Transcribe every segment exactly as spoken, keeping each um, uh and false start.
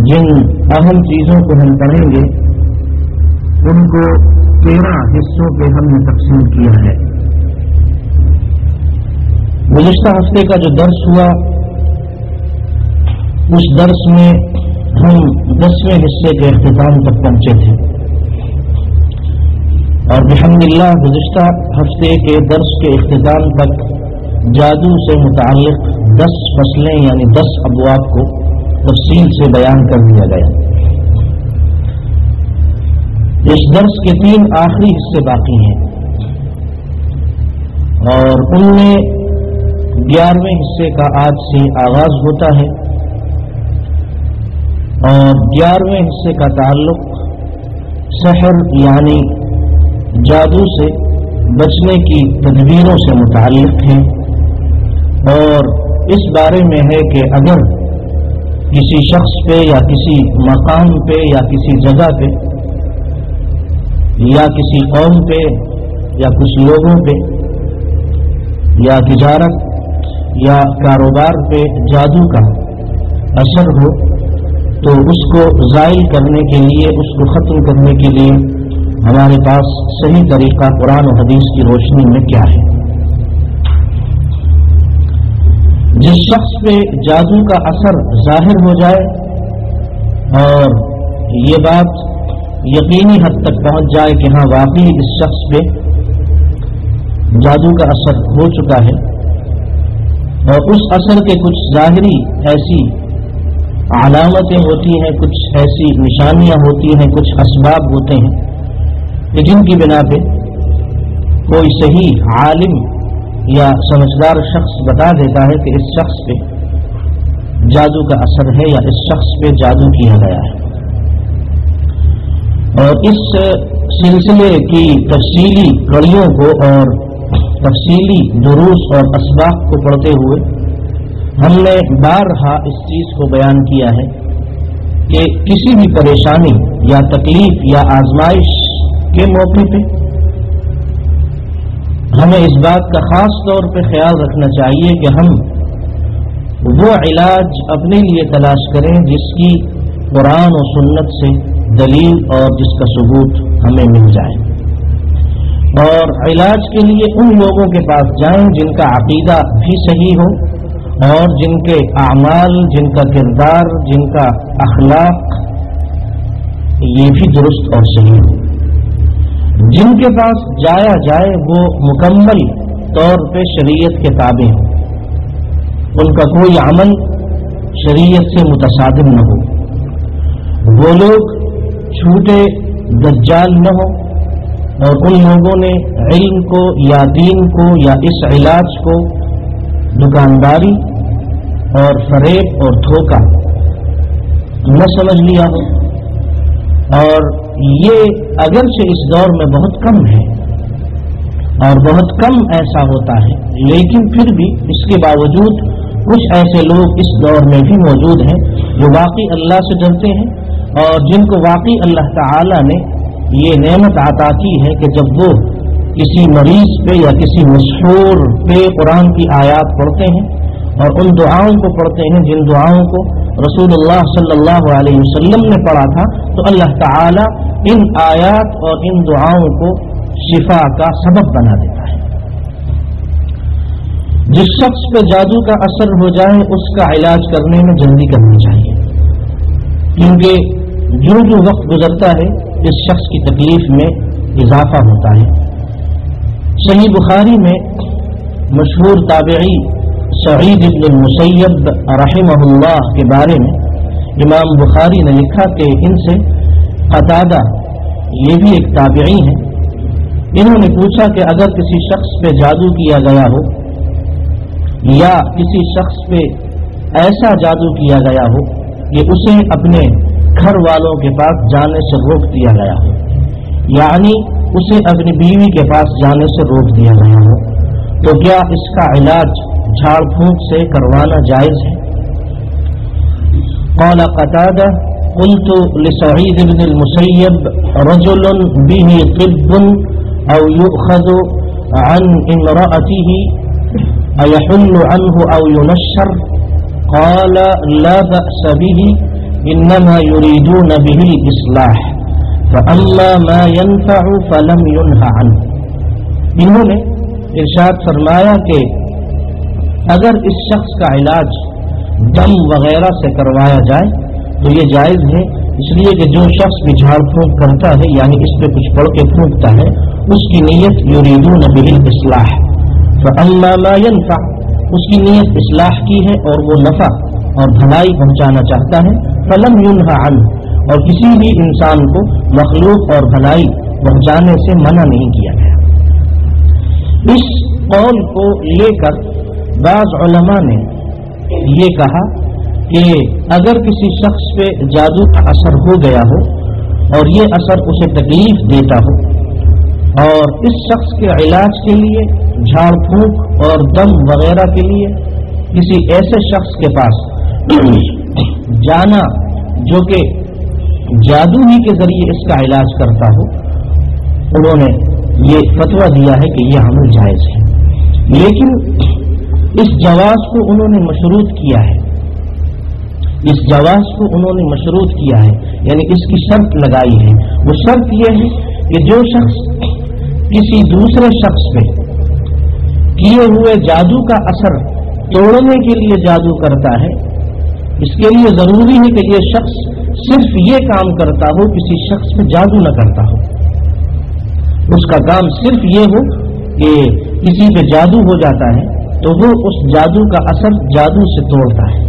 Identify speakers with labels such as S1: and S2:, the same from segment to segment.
S1: جن اہم چیزوں کو ہم پڑھیں گے ان کو تیرہ حصوں پہ ہم نے تقسیم کیا ہے۔ گزشتہ ہفتے کا جو درس ہوا اس درس میں ہم دسویں حصے کے اختتام تک پہنچے تھے، اور بحمد اللہ گزشتہ ہفتے کے درس کے اختتام تک جادو سے متعلق دس فصلیں یعنی دس ابواب کو تفصیل سے بیان کر دیا گیا۔ اس درس کے تین آخری حصے باقی ہیں، اور ان میں گیارہویں حصے کا آج سے آغاز ہوتا ہے، اور گیارہویں حصے کا تعلق سحر یعنی جادو سے بچنے کی تدبیروں سے متعلق ہے، اور اس بارے میں ہے کہ اگر کسی شخص پہ یا کسی مقام پہ یا کسی جگہ پہ یا کسی قوم پہ یا کچھ لوگوں پہ یا تجارت یا کاروبار پہ جادو کا اثر ہو تو اس کو زائل کرنے کے لیے، اس کو ختم کرنے کے لیے ہمارے پاس صحیح طریقہ قرآن و حدیث کی روشنی میں کیا ہے۔ جس شخص پہ جادو کا اثر ظاہر ہو جائے اور یہ بات یقینی حد تک پہنچ جائے کہ ہاں واقعی اس شخص پہ جادو کا اثر ہو چکا ہے، اور اس اثر کے کچھ ظاہری ایسی علامتیں ہوتی ہیں، کچھ ایسی نشانیاں ہوتی ہیں، کچھ اسباب ہوتے ہیں کہ جن کی بنا پہ کوئی صحیح عالم یا سمجھدار شخص بتا دیتا ہے کہ اس شخص پہ جادو کا اثر ہے یا اس شخص پہ جادو کیا گیا ہے۔ اور اس سلسلے کی تفصیلی کڑیوں کو اور تفصیلی دروس اور اسباق کو پڑھتے ہوئے ہم نے بارہا اس چیز کو بیان کیا ہے کہ کسی بھی پریشانی یا تکلیف یا آزمائش کے موقع پہ ہمیں اس بات کا خاص طور پہ خیال رکھنا چاہیے کہ ہم وہ علاج اپنے لیے تلاش کریں جس کی قرآن و سنت سے دلیل اور جس کا ثبوت ہمیں مل جائے، اور علاج کے لیے ان لوگوں کے پاس جائیں جن کا عقیدہ بھی صحیح ہو اور جن کے اعمال، جن کا کردار، جن کا اخلاق یہ بھی درست اور صحیح ہو۔ جن کے پاس جایا جائے وہ مکمل طور پہ شریعت کے تابع ہو، ان کا کوئی عمل شریعت سے متصادم نہ ہو، وہ لوگ چھوٹے دجال نہ ہو، اور ان لوگوں نے علم کو یا دین کو یا اس علاج کو دکانداری اور فریب اور دھوکہ نہ سمجھ لیا ہو۔ اور یہ اگرچہ اس دور میں بہت کم ہے اور بہت کم ایسا ہوتا ہے، لیکن پھر بھی اس کے باوجود کچھ ایسے لوگ اس دور میں بھی موجود ہیں جو واقعی اللہ سے ڈرتے ہیں، اور جن کو واقعی اللہ تعالی نے یہ نعمت عطا کی ہے کہ جب وہ کسی مریض پہ یا کسی مسحور پہ قرآن کی آیات پڑھتے ہیں اور ان دعاؤں کو پڑھتے ہیں جن دعاؤں کو رسول اللہ صلی اللہ علیہ وسلم نے پڑھا تھا، تو اللہ تعالی ان آیات اور ان دعاؤں کو شفا کا سبب بنا دیتا ہے۔ جس شخص پہ جادو کا اثر ہو جائے اس کا علاج کرنے میں جلدی کرنی چاہیے، کیونکہ جو جو وقت گزرتا ہے اس شخص کی تکلیف میں اضافہ ہوتا ہے۔ صحیح بخاری میں مشہور تابعی سعید بن المسیب رحمہ اللہ کے بارے میں امام بخاری نے لکھا کہ ان سے قتادہ، یہ بھی ایک تابعی ہیں، انہوں نے پوچھا کہ اگر کسی شخص پہ جادو کیا گیا ہو یا کسی شخص پہ ایسا جادو کیا گیا ہو کہ اسے اپنے گھر والوں کے پاس جانے سے روک دیا گیا ہو، یعنی اسے اپنی بیوی کے پاس جانے سے روک دیا گیا ہو، تو کیا اس کا علاج جھاڑ پھونک سے کروانا جائز ہے؟ قال قتادہ قلت لسعید بن المسیب رجل به طب او يؤخذ عن امرأته أيحل عنه أو ينشر؟ قال لا بأس به انما یریدون به الاصلاح فاما ما ينفع فلم ينه عنه۔ انہوں نے ارشاد فرمایا کہ اگر اس شخص کا علاج دم وغیرہ سے کروایا جائے تو یہ جائز ہے، اس لیے کہ جو شخص بھی جھاڑ پھونک کرتا ہے یعنی اس پہ کچھ پڑھ کے پھونکتا ہے اس کی نیت یریدون به الاصلاح فاما ما ينفع، اس کی نیت اصلاح کی ہے اور وہ نفع اور بھلائی پہنچانا چاہتا ہے، فلم ينه عنه، اور کسی بھی انسان کو مخلوق اور بھلائی پہنچانے سے منع نہیں کیا گیا۔ اس قول کو لے کر بعض علماء نے یہ کہا کہ اگر کسی شخص پہ جادو کا اثر ہو گیا ہو اور یہ اثر اسے تکلیف دیتا ہو اور اس شخص کے علاج کے لیے جھاڑ پھونک اور دم وغیرہ کے لیے کسی ایسے شخص کے پاس جانا جو کہ جادو ہی کے ذریعے اس کا علاج کرتا ہو، انہوں نے یہ فتویٰ دیا ہے کہ یہ عمل جائز ہے، لیکن اس جواز کو انہوں نے مشروط کیا ہے، اس جواز کو انہوں نے مشروط کیا ہے یعنی اس کی شرط لگائی ہے۔ وہ شرط یہ ہے کہ جو شخص کسی دوسرے شخص پہ کیے ہوئے جادو کا اثر توڑنے کے لیے جادو کرتا ہے، اس کے لیے ضروری ہے کہ یہ شخص صرف یہ کام کرتا ہو، کسی شخص پہ جادو نہ کرتا ہو، اس کا کام صرف یہ ہو کہ کسی پہ جادو ہو جاتا ہے تو وہ اس جادو کا اثر جادو سے توڑتا ہے،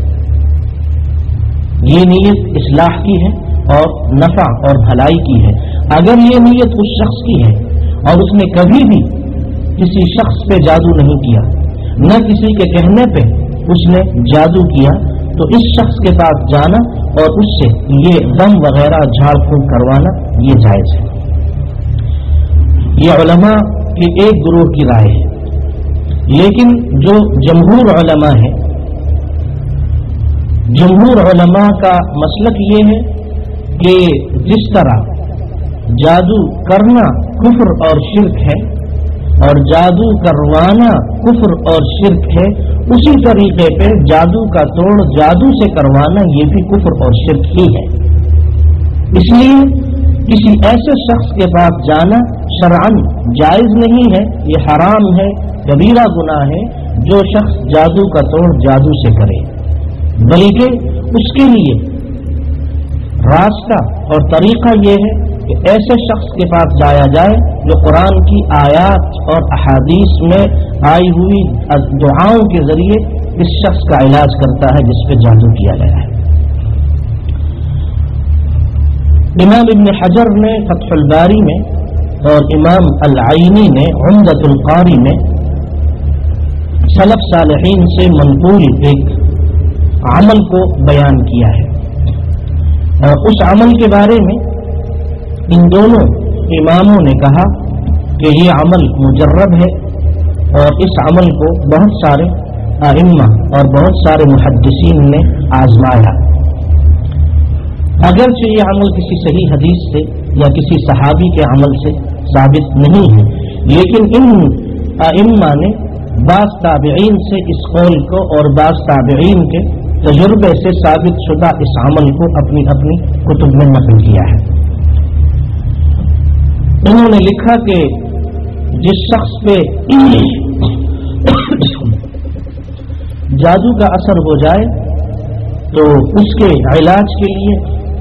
S1: یہ نیت اصلاح کی ہے اور نفع اور بھلائی کی ہے۔ اگر یہ نیت اس شخص کی ہے اور اس نے کبھی بھی کسی شخص پہ جادو نہیں کیا، نہ کسی کے کہنے پہ اس نے جادو کیا، تو اس شخص کے پاس جانا اور اس سے یہ دم وغیرہ جھاڑ پھونک کروانا یہ جائز ہے۔ یہ علماء کے ایک گروہ کی رائے ہے، لیکن جو جمہور علماء ہیں، جمہور علماء کا مسلک یہ ہے کہ جس طرح جادو کرنا کفر اور شرک ہے اور جادو کروانا کفر اور شرک ہے، اسی طریقے پہ جادو کا توڑ جادو سے کروانا یہ بھی کفر اور شرک ہی ہے۔ اس لیے کسی ایسے شخص کے پاس جانا شرعاً جائز نہیں ہے، یہ حرام ہے، کبیرہ گناہ ہے جو شخص جادو کا توڑ جادو سے کرے، بلکہ اس کے لیے راستہ اور طریقہ یہ ہے کہ ایسے شخص کے پاس جایا جائے جو قرآن کی آیات اور احادیث میں آئی ہوئی دعاؤں کے ذریعے اس شخص کا علاج کرتا ہے جس پہ جادو کیا گیا ہے۔ امام ابن حجر نے فتح الباری میں اور امام العینی نے عمدۃ القاری میں سلف صالحین سے منقول ایک عمل کو بیان کیا ہے، اور اس عمل کے بارے میں ان دونوں اماموں نے کہا کہ یہ عمل مجرب ہے اور اس عمل کو بہت سارے ائمہ اور بہت سارے محدثین نے آزمایا، اگرچہ یہ عمل کسی صحیح حدیث سے یا کسی صحابی کے عمل سے ثابت نہیں ہے، لیکن ان ائمہ نے بعض تابعین سے اس قول کو اور بعض تابعین کے تجربے سے ثابت شدہ اس عمل کو اپنی اپنی کتب میں نقل کیا ہے۔ انہوں نے لکھا کہ جس شخص پہ جادو کا اثر ہو جائے تو اس کے علاج کے لیے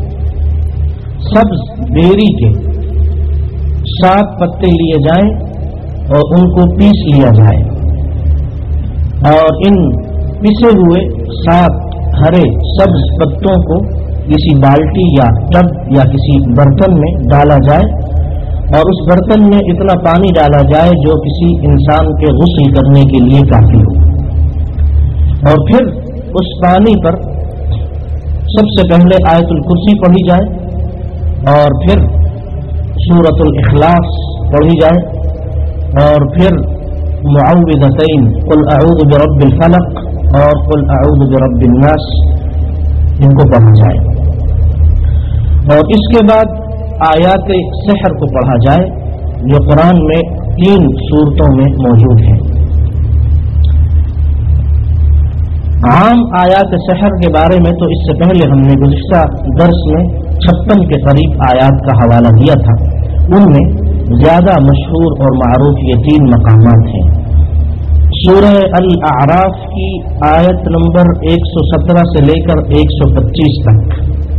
S1: سبز بیری کے سات پتے لیے جائیں اور ان کو پیس لیا جائے، اور ان پسے ہوئے سات ہرے سبز پتوں کو کسی بالٹی یا ٹب یا کسی برتن میں ڈالا جائے، اور اس برتن میں اتنا پانی ڈالا جائے جو کسی انسان کے غسل کرنے کے لیے کافی ہو، اور پھر اس پانی پر سب سے پہلے آیت الکرسی پڑھی جائے اور پھر سورۃ الاخلاص پڑھی جائے اور پھر معوذتین قل اعوذ برب الفلق اور قل اعوذ برب الناس ان کو پڑھا جائے، اور اس کے بعد آیات سحر کو پڑھا جائے جو قرآن میں تین سورتوں میں موجود ہیں۔ عام آیات سحر کے بارے میں تو اس سے پہلے ہم نے گزشتہ درس میں چھپن کے قریب آیات کا حوالہ دیا تھا. ان میں زیادہ مشہور اور معروف یہ تین مقامات ہیں. سورہ الاعراف کی آیت نمبر ایک سو سترہ سے لے کر ایک سو پچیس تک،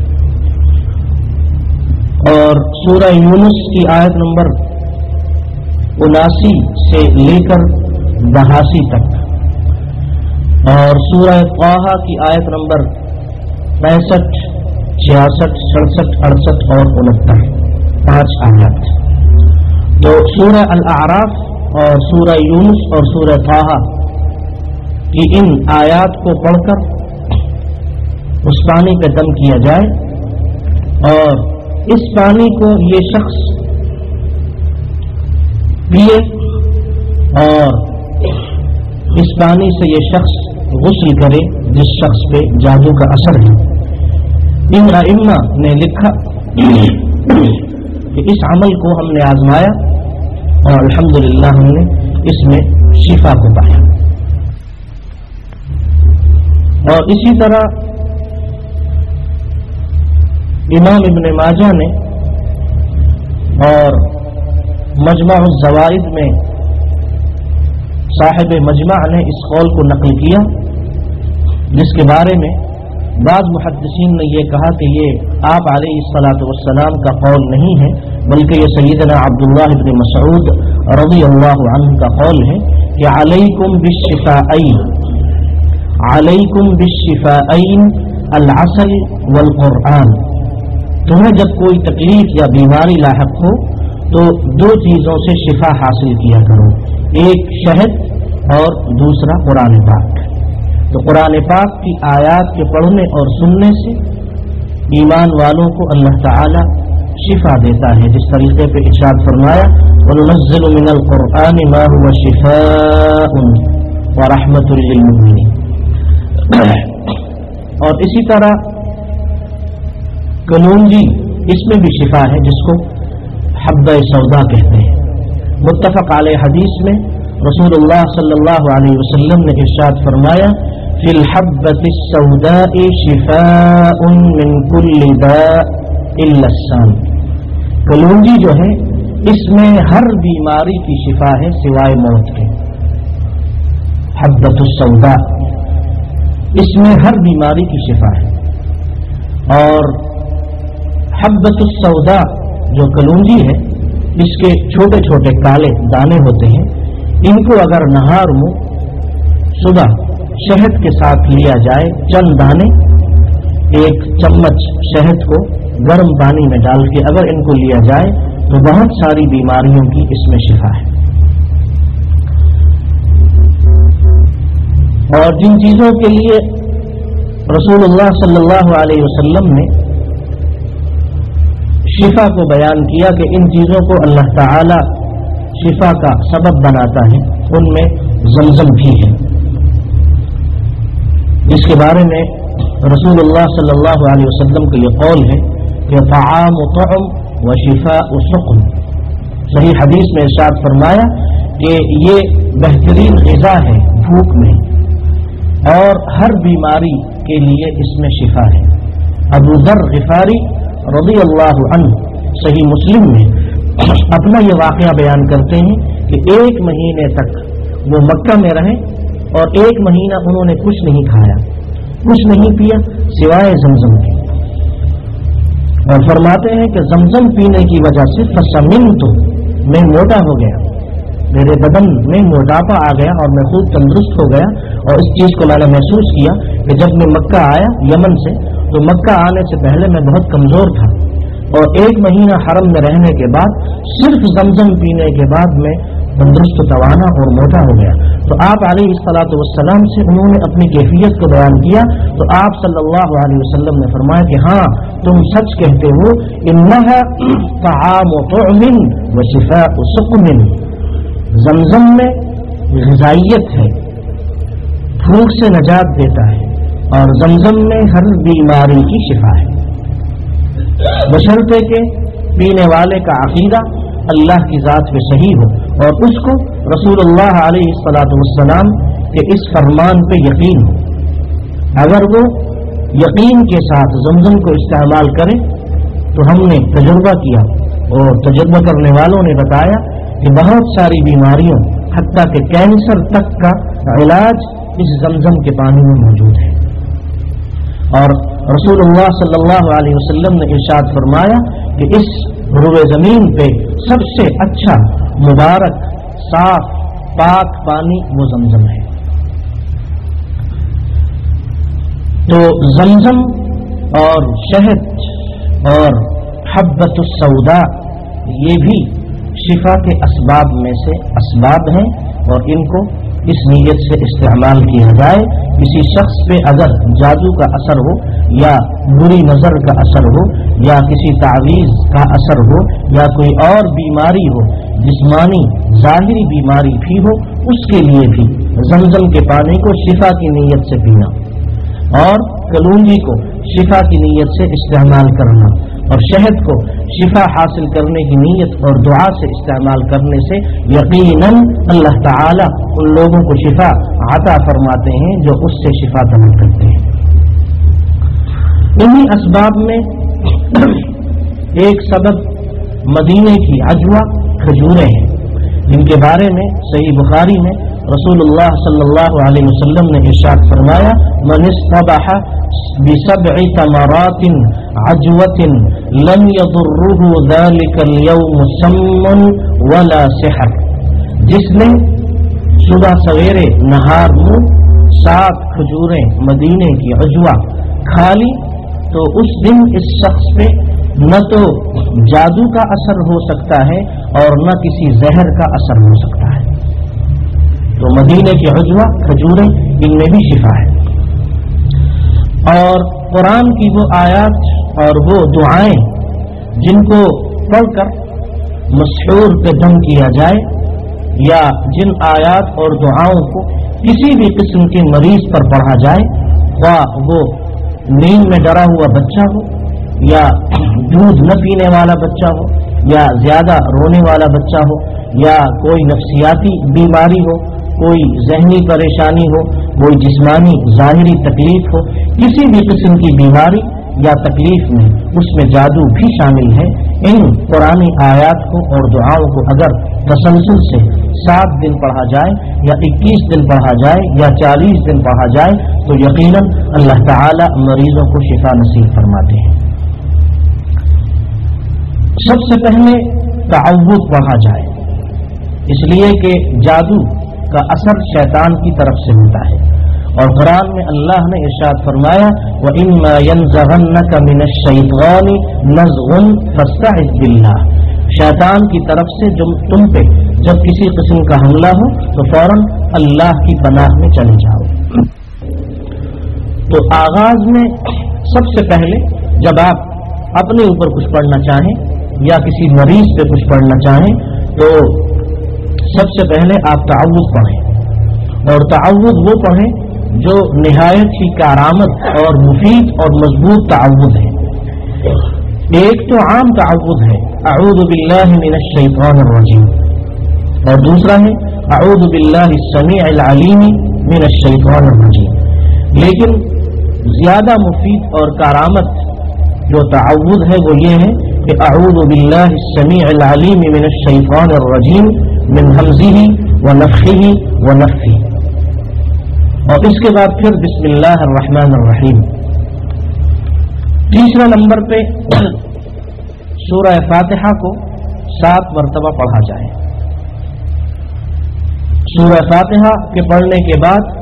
S1: اور سورہ یونس کی آیت نمبر اناسی سے لے کر بہاسی تک، اور سورہ طٰہٰ کی آیت نمبر پینسٹھ، چھیاسٹھ، سڑسٹھ، اڑسٹھ اور انہتر، پانچ آیات. تو سورہ الاعراف اور سورہ یونس اور سورہ طٰہٰ کی ان آیات کو پڑھ کر اس پانی پہ دم کیا جائے، اور اس پانی کو یہ شخص پیے اور اس پانی سے یہ شخص غسل کرے جس شخص پہ جادو کا اثر ہے. ان ائمہ نے لکھا کہ اس عمل کو ہم نے آزمایا اور الحمدللہ ہم نے اس میں شفا کو پایا. اور اسی طرح امام ابن ماجہ نے اور مجمع الزوائد میں صاحب مجمع نے اس قول کو نقل کیا، جس کے بارے میں بعض محدثین نے یہ کہا کہ یہ آپ علیہ الصلاۃ والسلام کا قول نہیں ہے، بلکہ یہ سیدنا عبداللہ بن مسعود رضی اللہ عنہ کا قول ہے کہ علیکم بالشفاءین، علیکم بالشفاءین العسل والقرآن. تمہیں جب کوئی تکلیف یا بیماری لاحق ہو تو دو چیزوں سے شفا حاصل کیا کرو، ایک شہد اور دوسرا قرآن پاک. تو قرآن پاک کی آیات کے پڑھنے اور سننے سے ایمان والوں کو اللہ تعالی شفا دیتا ہے، جس طریقے پہ ارشاد فرمایا وَنُنَزِّلُ مِنَ الْقُرْآنِ مَا هُوَ شِفَاءٌ وَرَحْمَةٌ لِّلْمُؤْمِنِينَ. اور اسی طرح کلونجی، اس میں بھی شفا ہے، جس کو حبہ سودا کہتے ہیں. متفق علیہ حدیث میں رسول اللہ صلی اللہ علیہ وسلم نے ارشاد فرمایا فی الحبۃ السوداء شفاء من کل داء الا السام. کلونجی جو ہے اس میں ہر بیماری کی شفا ہے سوائے موت کے. حبۃ السوداء، اس میں ہر بیماری کی شفا ہے. اور حبۃ السوداء جو کلونجی ہے، اس کے چھوٹے چھوٹے کالے دانے ہوتے ہیں، ان کو اگر نہار منہ صبح شہد کے ساتھ لیا جائے، چند دانے ایک چمچ شہد کو گرم پانی میں ڈال کے اگر ان کو لیا جائے تو بہت ساری بیماریوں کی اس میں شفا ہے. اور جن چیزوں کے لیے رسول اللہ صلی اللہ علیہ وسلم نے شفا کو بیان کیا کہ ان چیزوں کو اللہ تعالی شفا کا سبب بناتا ہے، ان میں زمزم بھی ہے، جس کے بارے میں رسول اللہ صلی اللہ علیہ وسلم کا یہ قول ہے کہ طعام طعم و شفاء سقم. صحیح حدیث میں ارشاد فرمایا کہ یہ بہترین غذا ہے بھوک میں، اور ہر بیماری کے لیے اس میں شفا ہے. ابو ذر غفاری رضی اللہ عنہ صحیح مسلم میں اپنا یہ واقعہ بیان کرتے ہیں کہ ایک مہینے تک وہ مکہ میں رہے اور ایک مہینہ انہوں نے کچھ نہیں کھایا، کچھ نہیں پیا سوائے زمزم کے. اور فرماتے ہیں کہ زمزم پینے کی وجہ سے فسمنت، میں موٹا ہو گیا، میرے بدن میں موٹاپا آ گیا اور میں خوب تندرست ہو گیا. اور اس چیز کو میں نے محسوس کیا کہ جب میں مکہ آیا یمن سے، تو مکہ آنے سے پہلے میں بہت کمزور تھا، اور ایک مہینہ حرم میں رہنے کے بعد صرف زمزم پینے کے بعد میں تندرست توانا اور موٹا ہو گیا. تو آپ علیہ الصلاۃ والسلام سے انہوں نے اپنی کیفیت کو بیان کیا، تو آپ صلی اللہ علیہ وسلم نے فرمایا کہ ہاں تم سچ کہتے ہو، انہا طعام طعم و شفاء سقم. زمزم میں غذائیت ہے، بھوک سے نجات دیتا ہے، اور زمزم میں ہر بیماری کی شفا ہے، بشرطے کہ پینے والے کا عقیدہ اللہ کی ذات میں صحیح ہو اور اس کو رسول اللہ علیہ الصلاۃ والسلام کے اس فرمان پہ یقین ہو. اگر وہ یقین کے ساتھ زمزم کو استعمال کرے تو ہم نے تجربہ کیا اور تجربہ کرنے والوں نے بتایا کہ بہت ساری بیماریوں حتیٰ کہ کینسر تک کا علاج اس زمزم کے پانی میں موجود ہے. اور رسول اللہ صلی اللہ علیہ وسلم نے ارشاد فرمایا کہ اس روئے زمین پہ سب سے اچھا مبارک صاف پاک پانی وہ زمزم ہے. تو زمزم اور شہد اور حبۃ السوداء یہ بھی شفا کے اسباب میں سے اسباب ہیں اور ان کو اس نیت سے استعمال کیا جائے. کسی شخص پہ اگر جادو کا اثر ہو یا بری نظر کا اثر ہو یا کسی تعویذ کا اثر ہو یا کوئی اور بیماری ہو، جسمانی ظاہری بیماری بھی ہو، اس کے لیے بھی زمزم کے پانی کو شفا کی نیت سے پینا اور کلونجی کو شفا کی نیت سے استعمال کرنا اور شہد کو شفا حاصل کرنے کی نیت اور دعا سے استعمال کرنے سے یقیناً اللہ تعالی ان لوگوں کو شفا عطا فرماتے ہیں جو اس سے شفا طلب کرتے ہیں. انہی اسباب میں ایک سبب مدینے کی عجوہ کھجوریں ہیں، جن کے بارے میں صحیح بخاری میں رسول اللہ صلی اللہ علیہ وسلم نے ارشاد فرمایا من اصطبح بسبع تمرات عجوة لم يضره ذلك اليوم سم ولا سحر. جس نے صبح سویرے نہار منہ سات کھجوریں مدینے کی عجوہ کھا لی تو اس دن اس شخص پہ نہ تو جادو کا اثر ہو سکتا ہے اور نہ کسی زہر کا اثر ہو سکتا ہے. تو مدینے کی عجوہ کھجوریں ان میں بھی شفا ہے. اور قرآن کی وہ آیات اور وہ دعائیں جن کو پڑھ کر مسحور پہ دم کیا جائے یا جن آیات اور دعاؤں کو کسی بھی قسم کے مریض پر پڑھا جائے، خواہ وہ نیند میں ڈرا ہوا بچہ ہو یا دودھ نہ پینے والا بچہ ہو یا زیادہ رونے والا بچہ ہو یا کوئی نفسیاتی بیماری ہو، کوئی ذہنی پریشانی ہو، کوئی جسمانی ظاہری تکلیف ہو، کسی بھی قسم کی بیماری یا تکلیف میں اس میں جادو بھی شامل ہے. ان قرآنی آیات کو اور دعاؤں کو اگر تسلسل سے سات دن پڑھا جائے یا اکیس دن پڑھا جائے یا چالیس دن پڑھا جائے تو یقیناً اللہ تعالی مریضوں کو شفا نصیب فرماتے ہیں. سب سے پہلے تعوذ پڑھا جائے، اس لیے کہ جادو کا اثر شیطان کی طرف سے ہوتا ہے اور قرآن میں اللہ نے ارشاد فرمایا وَإِمَّا يَنزَغَنَّكَ مِنَ الشَّيْطَانِ نَزْغٌ فَاسْتَعِذْ بِاللَّهِ. شیطان کی طرف سے جو تم پہ جب کسی قسم کا حملہ ہو تو فوراً اللہ کی پناہ میں چلے جاؤ. تو آغاز میں سب سے پہلے جب آپ اپنے اوپر کچھ پڑھنا چاہیں یا کسی مریض پہ کچھ پڑھنا چاہیں تو سب سے پہلے آپ تعوذ پڑھیں اور تعوذ وہ پڑھیں جو نہایت ہی کارآمد اور مفید اور مضبوط تعوذ ہے. ایک تو عام تعوذ ہے اعوذ باللہ من الشیطان الرجیم اور دوسرا ہے اعوذ باللہ السمیع العلیم من الشیطان الرجیم. لیکن زیادہ مفید اور کارآمد جو تعوذ ہے وہ یہ ہے کہ اعوذ باللہ السمیع العلیم من الشیطان الرجیم من حمزہ ونفخہ ونفثہ. اور اس کے بعد پھر بسم اللہ الرحمن الرحیم. تیسرا نمبر پہ سورہ فاتحہ کو سات مرتبہ پڑھا جائے. سورہ فاتحہ کے پڑھنے کے بعد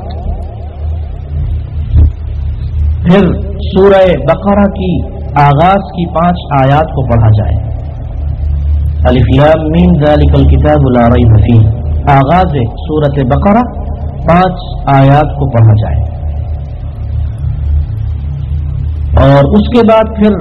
S1: پھر سورہ بقرہ کی آغاز کی پانچ آیات کو پڑھا جائے. الف لام میم ذالک الکتاب لا ریب فیہ. آغاز سورۃ بقرہ پانچ آیات کو پڑھا جائے اور اس کے بعد پھر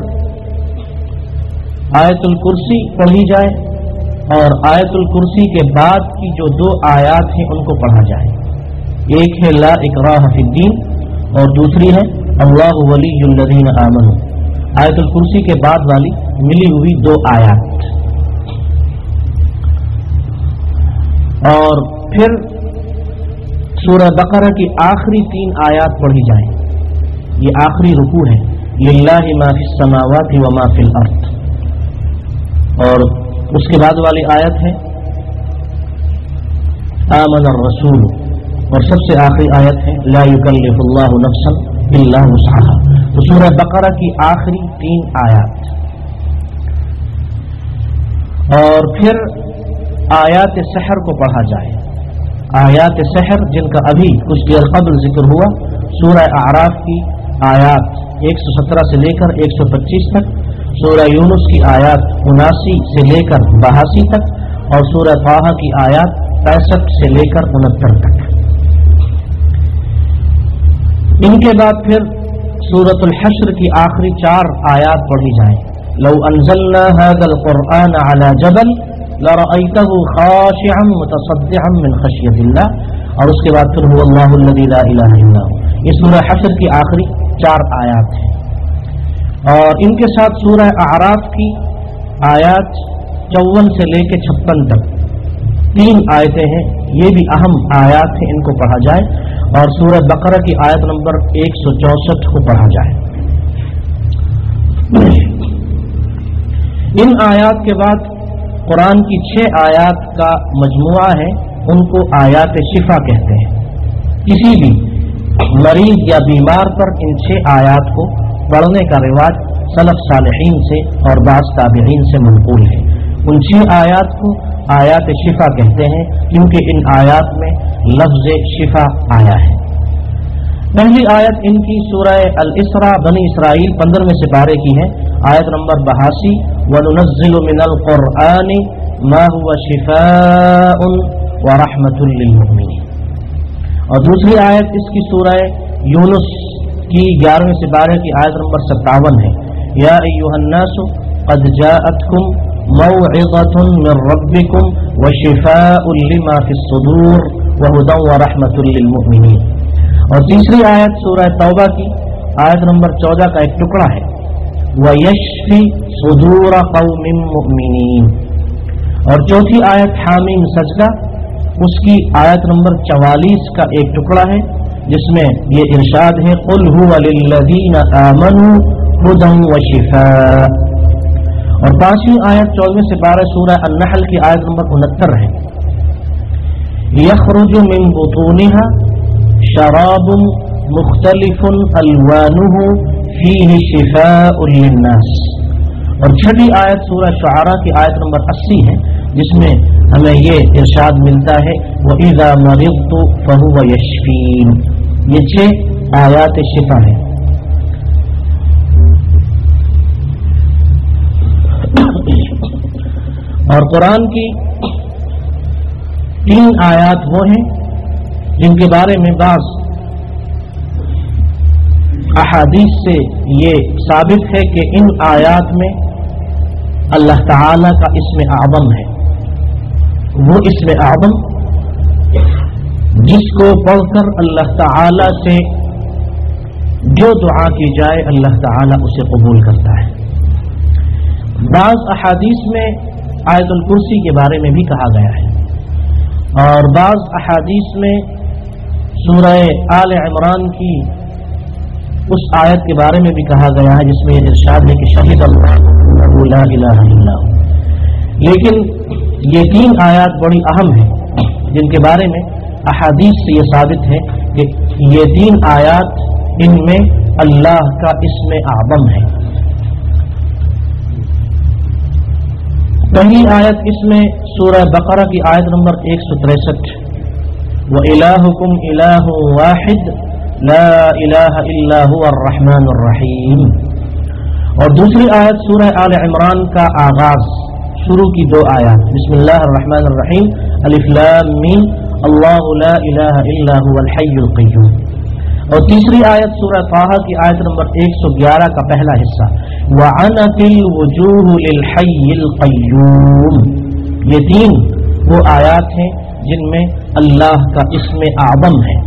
S1: آیت الکرسی پڑھی جائے اور آیت الکرسی کے بعد کی جو دو آیات ہیں ان کو پڑھا جائے. ایک ہے لا اکراہ فی الدین اور دوسری ہے اللہ ولی الذین آمنوا. آیت الکرسی کے بعد والی ملی ہوئی دو آیات اور پھر سورہ بقرہ کی آخری تین آیات پڑھی جائیں یہ آخری رکوع ہے. للہ ما فی السماوات و ما فی الارض. اور اس کے بعد والی آیت ہے آمن الرسول. اور سب سے آخری آیت ہے لا یکلف اللہ نفسا الا وسعها. تو سورہ بقرہ کی آخری تین آیات. اور پھر آیات سحر کو پڑھا جائے. آیات سحر جن کا ابھی کچھ دیر قبل ذکر ہوا، سورہ اعراف کی آیات ایک سو سترہ سے لے کر ایک سو پچیس تک، سورہ یونس کی آیات اناسی سے لے کر بہاسی تک، اور سورہ طٰہٰ کی آیات پینسٹھ سے لے کر انہتر تک. ان کے بعد پھر سورۃ الحشر کی آخری چار آیات پڑھی جائیں. لو انزلنا هذا القرآن على جبل لرأيته خاشعا متصدعا من خشية الله. اور اس کے بعد پھر هو الله الذي لا اله الا هو. یہ سورہ حشر کی آخری چار آیات ہیں. اور ان کے ساتھ سورہ اعراف کی آیات چون سے لے کے چھپن تک تین آیتیں ہیں، یہ بھی اہم آیات ہیں، ان کو پڑھا جائے. اور سورہ بقرہ کی آیت نمبر ایک سو چونسٹھ کو پڑھا جائے. ان آیات کے بعد قرآن کی چھ آیات کا مجموعہ ہے، ان کو آیات شفا کہتے ہیں. کسی بھی مریض یا بیمار پر ان چھ آیات کو پڑھنے کا رواج سلف صالحین سے اور بعض تابعین سے منقول ہے. ان چھ آیات کو آیات شفا کہتے ہیں کیونکہ ان آیات میں لفظ شفا آیا ہے. پہلی آیت ان کی سورہ الاسراء بنی اسرائیل پندرہویں سپارے کی ہے، آیت نمبر بہاسی. وَنُنَزِّلُ مِنَ الْقُرْآنِ مَا هُوَ شِفَاءٌ وَرَحْمَةٌ لِّلْمُؤْمِنِينَ. اور دوسری آیت اس کی سورہ یونس کی گیارہویں سپارے کی آیت نمبر ستاون ہے. یا ایھا الناس قد جاءتکم موعظة من ربکم وشفاء لما فی الصدور وہدی ورحمة للمؤمنین. اور تیسری آیت سورہ توبہ کی آیت نمبر چودہ کا ایک ٹکڑا ہے وَيَشْفِ صُدُورَ قَوْمٍ مُؤْمِنِينَ. اور چوتھی آیت حامیم سجدہ، اس کی آیت نمبر چوالیس کا ایک ٹکڑا ہے جس میں یہ ارشاد ہے قُلْ هُوَ لِلَّذِينَ آمَنُوا هُدًى وَشِفَاءٌ. اور پانچویں آیت چودہویں سپارہ سورہ النحل کی آیت نمبر انہتر ہے يَخْرُجُ مِن بُطُونِهَا شَرَابٌ مُخْتَلِفٌ أَلْوَانُهُ فِيهِ شِفَاءٌ لِلنَّاسِ. اور چھٹی آیت سورہ شعراء کی آیت نمبر اسی ہے جس میں ہمیں یہ ارشاد ملتا ہے وَإِذَا مَرِضْتُ فَهُوَ يَشْفِينِ. یہ چھ آیات شفا ہیں. اور قرآن کی تین آیات وہ ہیں جن کے بارے میں بعض احادیث سے یہ ثابت ہے کہ ان آیات میں اللہ تعالی کا اسم اعظم ہے. وہ اسم اعظم جس کو پڑھ کر اللہ تعالی سے جو دعا کی جائے اللہ تعالی اسے قبول کرتا ہے. بعض احادیث میں آیت الکرسی کے بارے میں بھی کہا گیا ہے، اور بعض احادیث میں سورہ آل عمران کی اس آیت کے بارے میں بھی کہا گیا ہے جس میں یہ ارشاد ہے کہ شہید اللہ لا الہ الا ہو. لیکن یہ تین آیات بڑی اہم ہیں جن کے بارے میں احادیث سے یہ ثابت ہے کہ یہ تین آیات ان میں اللہ کا اسم اعظم ہے. پہلی آیت اس میں سورہ بقرہ کی آیت نمبر ایک سو تریسٹھ وَإِلَٰهُكُمْ إِلَٰهٌ وَاحِدٌ لا الہ الا هو الرحمن الرحیم. اور دوسری آیت سورہ آل عمران کا آغاز شروع کی دو آیات بسم اللہ الرحمن الرحیم الف لام میم اللہ لا الہ الا هو الحی القیوم. اور تیسری آیت سورہ طٰہٰ کی آیت نمبر ایک سو گیارہ کا پہلا حصہ وعنت الوجوہ للحی القیوم. یہ تین وہ آیات ہیں جن میں اللہ کا اسم اعظم ہے.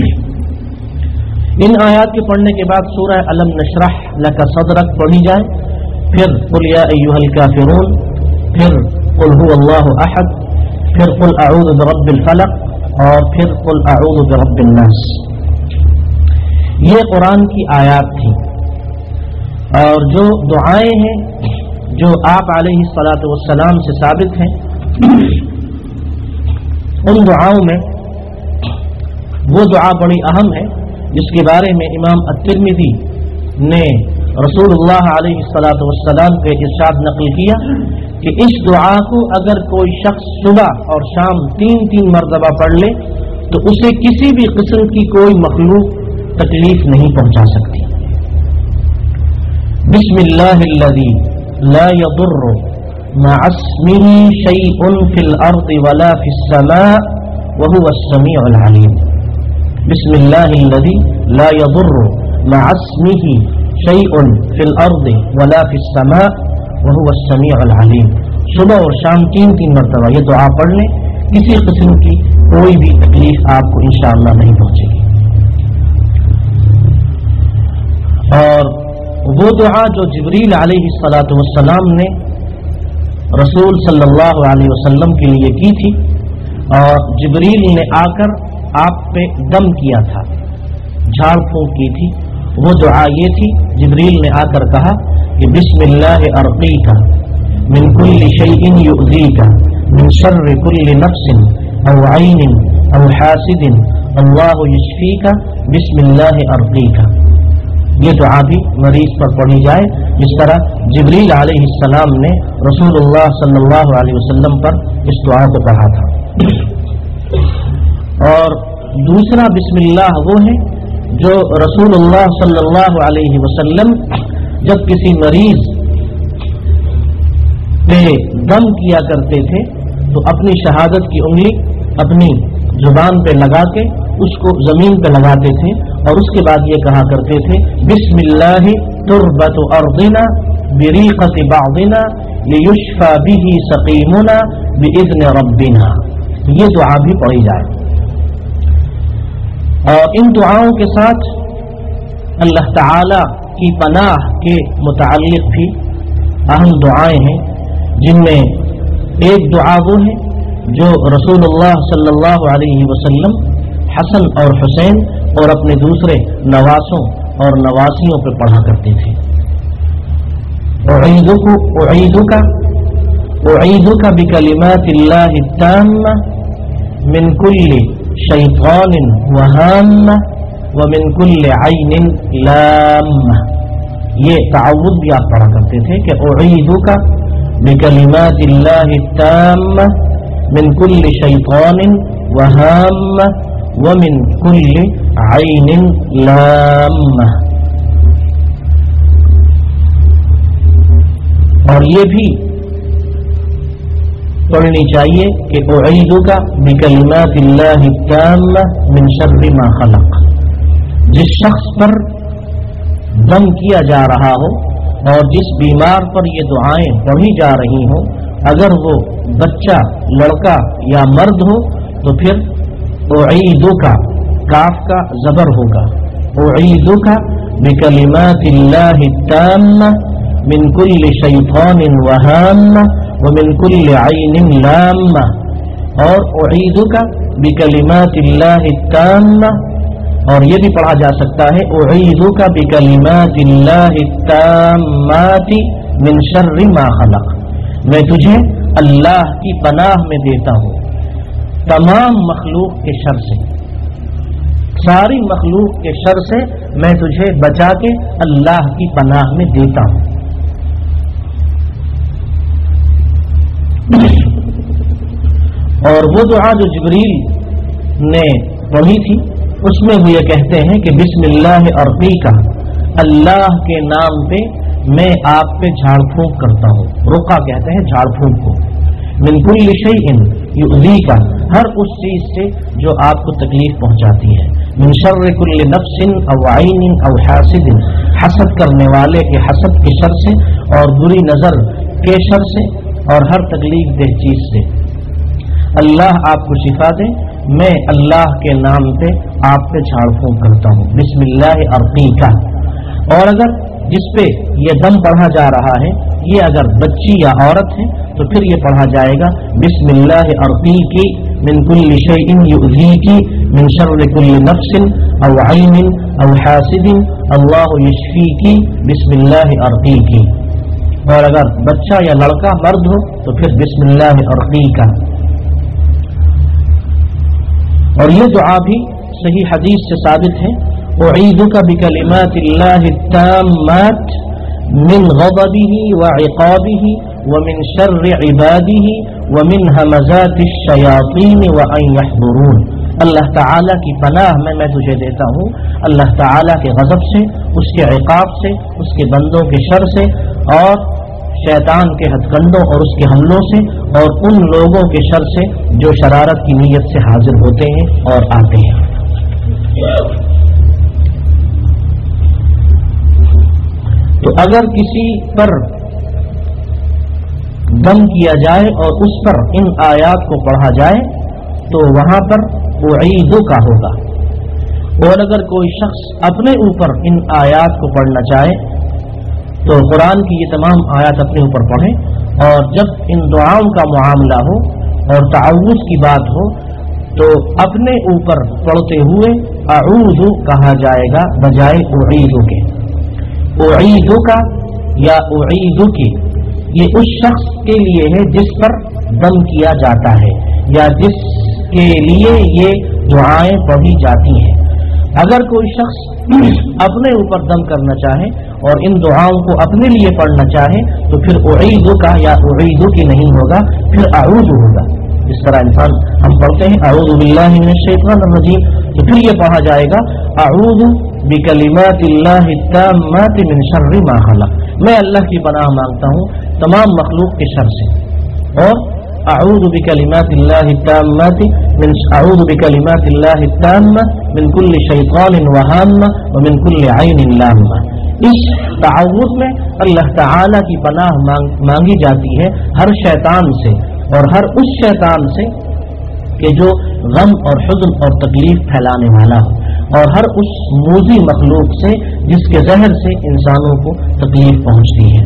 S1: ان آیات کے پڑھنے کے بعد سورہ الم نشرح لک صدرک پڑھی جائے، پھر قل یا ایھا الکافرون، پھر قل هو اللہ احد، پھر قل اعوذ برب الفلق، اور پھر قل اعوذ برب الناس. یہ قرآن کی آیات تھی. اور جو دعائیں ہیں جو آپ علیہ الصلاۃ والسلام سے ثابت ہیں، ان دعاؤں میں وہ دعا بڑی اہم ہے جس کے بارے میں امام الترمذی نے رسول اللہ علیہ الصلاۃ والسلام کے ارشاد نقل کیا کہ اس دعا کو اگر کوئی شخص صبح اور شام تین تین مرتبہ پڑھ لے تو اسے کسی بھی قسم کی کوئی مخلوق تکلیف نہیں پہنچا سکتی. بسم اللہ الذی لا يضر مع اسمه شيء في الارض ولا في السماء وهو السميع العليم. بسم اللہ الذی لا يضر مع اسمه شيء في الارض ولا في السماء وهو السميع العليم. صبح اور شام تین تین مرتبہ یہ دعا پڑھ لیں، کسی قسم کی کوئی بھی تکلیف آپ کو انشاءاللہ نہیں پہنچے گی. اور وہ دعا جو جبریل علیہ الصلاۃ والسلام نے رسول صلی اللہ علیہ وسلم کے لیے کی تھی، اور جبریل نے آ کر آپ پہ دم کیا تھا، جھاڑ پھونک کی تھی، وہ دعا یہ تھی. جبریل نے آ کر کہا کہ بسم اللہ ارقیک من کل شیء یؤذیک من شر کل نفس او عین او حاسد اللہ یشفیک بسم اللہ ارقیک. یہ دعا بھی مریض پر پڑھی جائے جس طرح جبریل علیہ السلام نے رسول اللہ صلی اللہ علیہ وسلم پر اس دعا کو پڑھا تھا. اور دوسرا بسم اللہ وہ ہے جو رسول اللہ صلی اللہ علیہ وسلم جب کسی مریض پہ دم کیا کرتے تھے تو اپنی شہادت کی انگلی اپنی زبان پہ لگا کے اس کو زمین پہ لگاتے تھے اور اس کے بعد یہ کہا کرتے تھے بسم اللہ تربت ارضنا بریقت بعضنا لیشفى به سقیمنا باذن ربنا. یہ دعا بھی پڑھی جائے. اور ان دعاؤں کے ساتھ اللہ تعالی کی پناہ کے متعلق بھی اہم دعائیں ہیں، جن میں ایک دعا وہ ہے جو رسول اللہ صلی اللہ علیہ وسلم حسن اور حسین اور اپنے دوسرے نواسوں اور نواسیوں پہ پڑھا کرتے تھے. اعیذک اعیذک اعیذک بکلمات اللہ التامہ من کل شیطان وہامہ ومن کل عین لامہ. یہ تعوذ بھی آپ پڑھا کرتے تھے کہ اعیذک بکلمات اللہ التامہ من کل شیطان وہامہ ومن کل عین لامہ. اور یہ بھی پڑھنی چاہیے کہ اعیذک بکلمات اللہ التامہ من شر ما خلق. جس شخص پر دم کیا جا رہا ہو اور جس بیمار پر یہ دعائیں پڑھی جا رہی ہوں، اگر وہ بچہ، لڑکا یا مرد ہو تو پھر اعیذک کاف کا زبر ہوگا. اعیذک بکلمات اللہ التامہ من کل شیطان وہامہ ومن کل عین لامہ. اور اعیذک بکلمات اللہ التامہ، اور یہ بھی پڑھا جا سکتا ہے اعیذک بکلمات اللہ التامات من شر ما خلق. میں تجھے اللہ کی پناہ میں دیتا ہوں تمام مخلوق کے شر سے، ساری مخلوق کے شر سے میں تجھے بچا کے اللہ کی پناہ میں دیتا ہوں. اور وہ دعا جو جبریل نے پڑھی تھی اس میں وہ یہ کہتے ہیں کہ بسم اللہ ارقیک، اللہ کے نام پہ میں آپ پہ جھاڑ پھونک کرتا ہوں. رقا کہتے ہیں جھاڑ پھونک کو. من کل شیء یؤذیک، ہر اس چیز سے جو آپ کو تکلیف پہنچاتی ہے. من شر کل نفس او عین او حاسد، حسد کرنے والے کے حسد کے شر سے اور بری نظر کے شر سے اور ہر تکلیف دہ چیز سے. اللہ آپ کو شفا دے. میں اللہ کے نام پہ آپ پہ جھاڑ پھونک کرتا ہوں. بسم اللہ ارقیک. اور اگر جس پہ یہ دم پڑھا جا رہا ہے یہ اگر بچی یا عورت ہے تو پھر یہ پڑھا جائے گا بسم اللہ ارقیکی من کل شیء یؤذیکی من شر کل نفس او عین او حاسد اللہ یشفیکی بسم اللہ ارقیکی. اور اگر بچہ یا لڑکا مرد ہو تو پھر بسم اللہ ارقیکا. اور یہ دعا بھی صحیح حدیث سے ثابت ہے اعیذک بکلمات اللہ التامات من غضبه وعقابه ومن شر عباده ومن همزات الشیاطین وان يحضرون. اللہ تعالیٰ کی پناہ میں میں تجھے دیتا ہوں اللہ تعالیٰ کے غضب سے، اس کے عقاب سے، اس کے بندوں کے شر سے، اور شیطان کے ہتھ کنڈوں اور اس کے حملوں سے، اور ان لوگوں کے شر سے جو شرارت کی نیت سے حاضر ہوتے ہیں اور آتے ہیں. تو اگر کسی پر دم کیا جائے اور اس پر ان آیات کو پڑھا جائے تو وہاں پر اعیذ کا ہوگا. اور اگر کوئی شخص اپنے اوپر ان آیات کو پڑھنا چاہے تو قرآن کی یہ تمام آیات اپنے اوپر پڑھیں، اور جب ان دعاؤں کا معاملہ ہو اور تعوذ کی بات ہو تو اپنے اوپر پڑھتے ہوئے اعوذ کہا جائے گا بجائے اعیذ کے. اعیذ کا یا اعیذ کی یہ اس شخص کے لیے ہے جس پر دم کیا جاتا ہے یا جس کے لیے یہ دعائیں پڑھی جاتی ہیں. اگر کوئی شخص اپنے اوپر دم کرنا چاہے اور ان دعاؤں کو اپنے لیے پڑھنا چاہے تو پھر اعیذ کا یا اعیذ کی نہیں ہوگا، پھر اعوذ ہوگا. اس طرح انسان ہم پڑھتے ہیں اعوذ باللہ من الشیطان الرجیم تو پھر یہ پڑھا جائے گا اعوذ بکلمات اللہ التامات من شر ما خلق. میں اللہ کی پناہ مانگتا ہوں تمام مخلوق کے شر سے، اور اعوذ بکلمات اللہ التامات من اعوذ بکلمات اللہ التامہ من کل شیطان وہامہ ومن کل عین لامہ. اس تعوذ میں اللہ تعالی کی پناہ مانگی جاتی ہے ہر شیطان سے، اور ہر اس شیطان سے کہ جو غم اور حزن اور تکلیف پھیلانے والا ہو، اور ہر اس موذی مخلوق سے جس کے زہر سے انسانوں کو تکلیف پہنچتی ہے.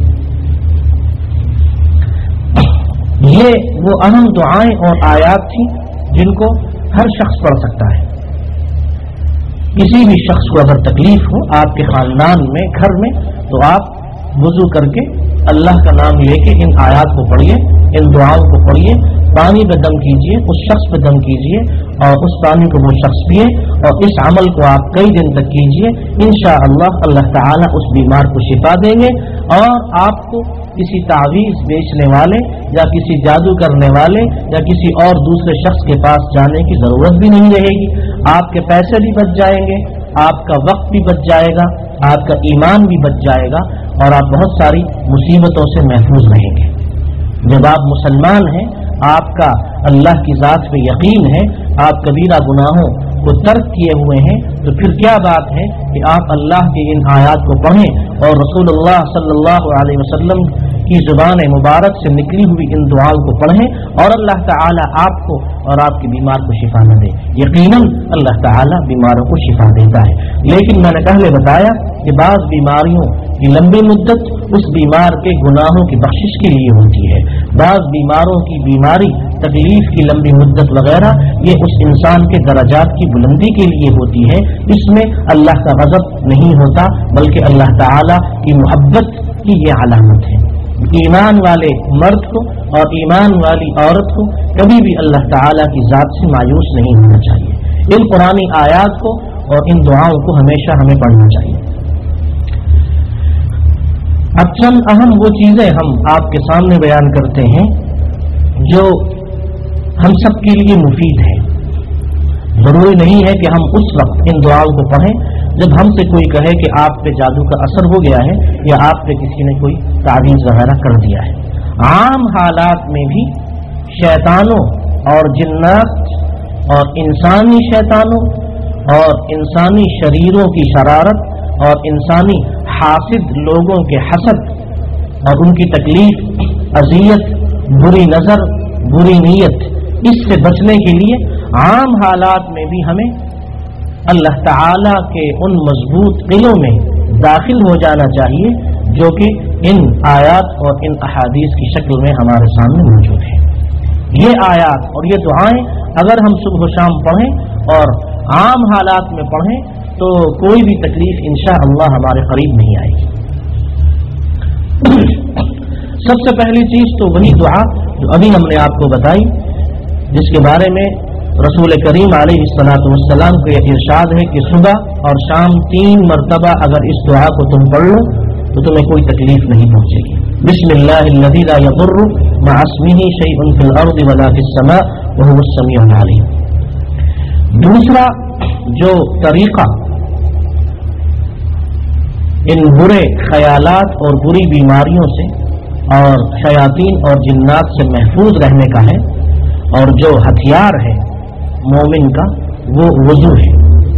S1: یہ وہ اہم دعائیں اور آیات تھیں جن کو ہر شخص پڑھ سکتا ہے. کسی بھی شخص کو اگر تکلیف ہو آپ کے خاندان میں، گھر میں، تو آپ وضو کر کے اللہ کا نام لے کے ان آیات کو پڑھیے، ان دعاؤں کو پڑھیے، پانی پہ دم کیجیے، اس شخص پہ دم کیجیے اور اس پانی کو وہ شخص پیے، اور اس عمل کو آپ کئی دن تک کیجیے. انشاءاللہ اللہ تعالیٰ اس بیمار کو شفا دیں گے، اور آپ کو کسی تعویذ بیچنے والے یا کسی جادو کرنے والے یا کسی اور دوسرے شخص کے پاس جانے کی ضرورت بھی نہیں رہے گی. آپ کے پیسے بھی بچ جائیں گے، آپ کا وقت بھی بچ جائے گا، آپ کا ایمان بھی بچ جائے گا، اور آپ بہت ساری مصیبتوں سے محفوظ رہیں گے. جب آپ مسلمان ہیں، آپ کا اللہ کی ذات پہ یقین ہے، آپ کبیرہ گناہوں کو ترک کیے ہوئے ہیں، تو پھر کیا بات ہے کہ آپ اللہ کے ان آیات کو پڑھیں اور رسول اللہ صلی اللہ علیہ وسلم کی زبان مبارک سے نکلی ہوئی ان دعاؤں کو پڑھیں اور اللہ تعالیٰ آپ کو اور آپ کے بیمار کو شفا نہ دے. یقیناً اللہ تعالیٰ بیماروں کو شفا دیتا ہے، لیکن میں نے پہلے بتایا کہ بعض بیماریوں کی لمبی مدت اس بیمار کے گناہوں کی بخشش کے لیے ہوتی ہے. بعض بیماروں کی بیماری، تکلیف کی لمبی مدت وغیرہ یہ اس انسان کے درجات کی بلندی کے لیے ہوتی ہے. اس میں اللہ کا غضب نہیں ہوتا بلکہ اللہ تعالیٰ کی محبت کی یہ علامت ہے. ایمان والے مرد کو اور ایمان والی عورت کو کبھی بھی اللہ تعالیٰ کی ذات سے مایوس نہیں ہونا چاہیے. ان قرآنی آیات کو اور ان دعاؤں کو ہمیشہ ہمیں پڑھنا چاہیے. اب چند اہم وہ چیزیں ہم آپ کے سامنے بیان کرتے ہیں جو ہم سب کے لیے مفید ہیں. ضروری نہیں ہے کہ ہم اس وقت ان دعاؤں کو پڑھیں جب ہم سے کوئی کہے کہ آپ پہ جادو کا اثر ہو گیا ہے یا آپ پہ کسی نے کوئی تعویذ وغیرہ کر دیا ہے. عام حالات میں بھی شیطانوں اور جنات اور انسانی شیطانوں اور انسانی شریروں کی شرارت اور انسانی حاسد لوگوں کے حسد اور ان کی تکلیف، اذیت، بری نظر، بری نیت، اس سے بچنے کے لیے عام حالات میں بھی ہمیں اللہ تعالی کے ان مضبوط قلعوں میں داخل ہو جانا چاہیے جو کہ ان آیات اور ان احادیث کی شکل میں ہمارے سامنے موجود ہیں۔ یہ آیات اور یہ دعائیں اگر ہم صبح و شام پڑھیں اور عام حالات میں پڑھیں تو کوئی بھی تکلیف انشاءاللہ ہمارے قریب نہیں آئے گی۔ سب سے پہلی چیز تو وہی دعا جو ابھی ہم نے آپ کو بتائی، جس کے بارے میں رسول کریم علیہ الصلوۃ والسلام کو یہ ارشاد ہے کہ صبح اور شام تین مرتبہ اگر اس دعا کو تم پڑھ لو تو تمہیں کوئی تکلیف نہیں پہنچے گی۔ بسم اللہ الذی لا یضر مع اسمہ شیء فی الارض ولا فی السماء وهو السمیع العلیم۔ دوسرا جو طریقہ ان برے خیالات اور بری بیماریوں سے اور شیاطین اور جنات سے محفوظ رہنے کا ہے، اور جو ہتھیار ہے مومن کا، وہ وضو ہے۔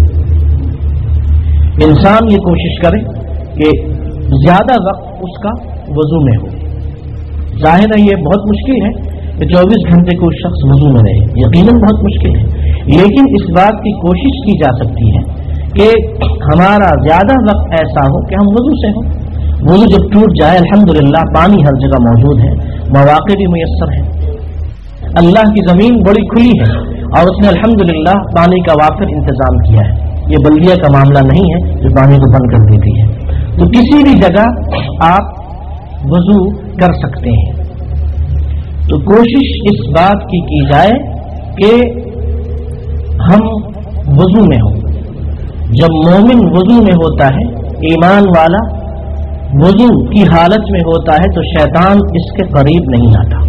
S1: انسان یہ کوشش کرے کہ زیادہ وقت اس کا وضو میں ہو۔ ظاہر ہے یہ بہت مشکل ہے کہ چوبیس گھنٹے کو شخص وضو میں رہے، یقیناً بہت مشکل ہے، لیکن اس بات کی کوشش کی جا سکتی ہے کہ ہمارا زیادہ وقت ایسا ہو کہ ہم وضو سے ہوں۔ وضو جب ٹوٹ جائے، الحمدللہ پانی ہر جگہ موجود ہے، مواقع بھی میسر ہیں، اللہ کی زمین بڑی کھلی ہے اور اس نے الحمدللہ پانی کا وافر انتظام کیا ہے۔ یہ بلدیہ کا معاملہ نہیں ہے جو پانی کو بند کر دیتی ہے، تو کسی بھی جگہ آپ وضو کر سکتے ہیں۔ تو کوشش اس بات کی کی جائے کہ ہم وضو میں ہوں۔ جب مومن وضو میں ہوتا ہے، ایمان والا وضو کی حالت میں ہوتا ہے، تو شیطان اس کے قریب نہیں آتا۔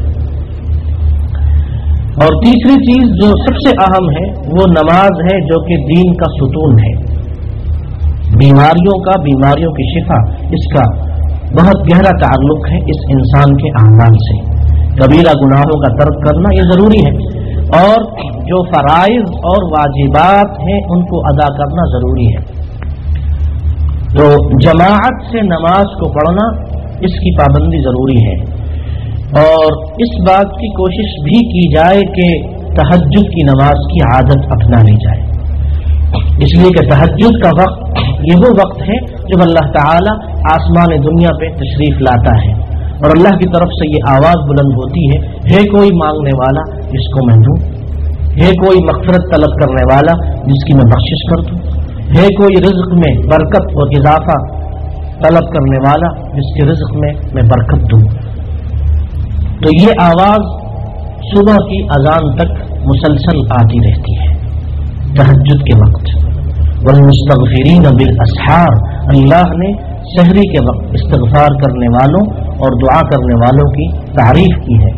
S1: اور تیسری چیز جو سب سے اہم ہے وہ نماز ہے، جو کہ دین کا ستون ہے۔ بیماریوں کا بیماریوں کی شفا، اس کا بہت گہرا تعلق ہے اس انسان کے اعمال سے۔ کبیرہ گناہوں کا ترک کرنا یہ ضروری ہے، اور جو فرائض اور واجبات ہیں ان کو ادا کرنا ضروری ہے۔ تو جماعت سے نماز کو پڑھنا، اس کی پابندی ضروری ہے، اور اس بات کی کوشش بھی کی جائے کہ تہجد کی نماز کی عادت اپنا لی جائے، اس لیے کہ تہجد کا وقت یہ وہ وقت ہے جب اللہ تعالی آسمان دنیا پہ تشریف لاتا ہے، اور اللہ کی طرف سے یہ آواز بلند ہوتی ہے، ہے کوئی مانگنے والا جس کو میں دوں، ہے کوئی مغفرت طلب کرنے والا جس کی میں بخشش کر دوں، ہے کوئی رزق میں برکت اور اضافہ طلب کرنے والا جس کے رزق میں میں برکت دوں۔ تو یہ آواز صبح کی اذان تک مسلسل آتی رہتی ہے تہجد کے وقت۔ والمستغفرین بالاسحار، اللہ نے سحری کے وقت استغفار کرنے والوں اور دعا کرنے والوں کی تعریف کی ہے۔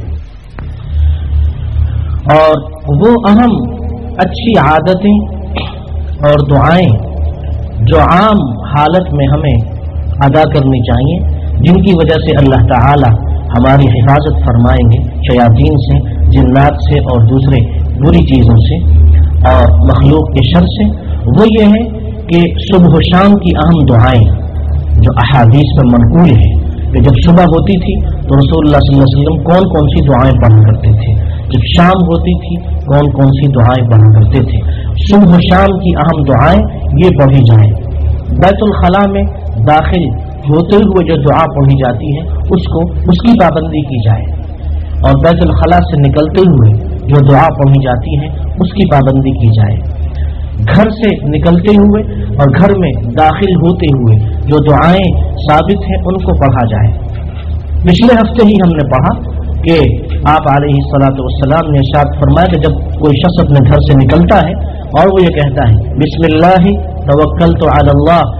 S1: اور وہ اہم اچھی عادتیں اور دعائیں جو عام حالت میں ہمیں ادا کرنی چاہیے، جن کی وجہ سے اللہ تعالی ہماری حفاظت فرمائیں گے شیاطین سے، جنات سے اور دوسرے بری چیزوں سے اور مخلوق کے شر سے، وہ یہ ہے کہ صبح و شام کی اہم دعائیں جو احادیث میں منقول ہے کہ جب صبح ہوتی تھی تو رسول اللہ صلی اللہ علیہ وسلم کون کون سی دعائیں پڑھا کرتے تھے، جب شام ہوتی تھی کون کون سی دعائیں پڑھا کرتے تھے۔ صبح و شام کی اہم دعائیں یہ پڑھی جائیں۔ بیت الخلاء میں داخل ہوتے ہوئے جو دعا پڑھی جاتی ہے اس کو اس کی پابندی کی جائے، اور بیت الخلاء سے نکلتے ہوئے جو دعا پڑھی جاتی ہے اس کی پابندی کی جائے۔ گھر سے نکلتے ہوئے اور گھر میں داخل ہوتے ہوئے جو دعائیں ثابت ہیں ان کو پڑھا جائے۔ پچھلے ہفتے ہی ہم نے پڑھا کہ آپ علیہ الصلوۃ والسلام نے ارشاد فرمایا کہ جب کوئی شخص اپنے گھر سے نکلتا ہے اور وہ یہ کہتا ہے بسم اللہ توکلت علی اللہ